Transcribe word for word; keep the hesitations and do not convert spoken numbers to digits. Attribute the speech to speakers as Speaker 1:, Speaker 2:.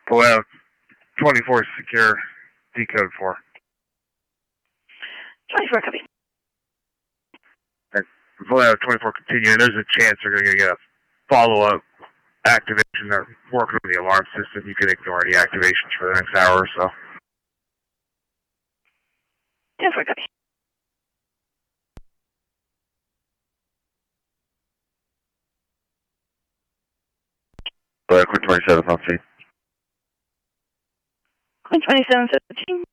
Speaker 1: We'll have twenty-four secure decode four.
Speaker 2: twenty-four copy.
Speaker 1: We'll have twenty-four continuing. There's a chance they're going to get a follow-up activation. They're working on the alarm system. You can ignore any activations for the next hour or so.
Speaker 2: ten-four copy.
Speaker 1: But Quinn twenty-seven, on scene.
Speaker 2: Quinn twenty-seven fifteen.